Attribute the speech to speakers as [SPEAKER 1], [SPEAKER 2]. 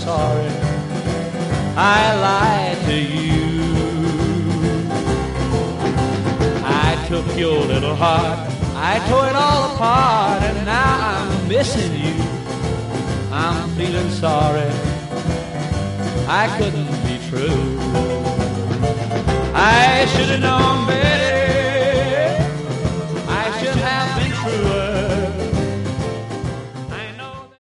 [SPEAKER 1] sorry I lied to you. I took your little heart, I tore it all apart, and now I'm missing you. I'm feeling sorry I couldn't be true. I should have known better.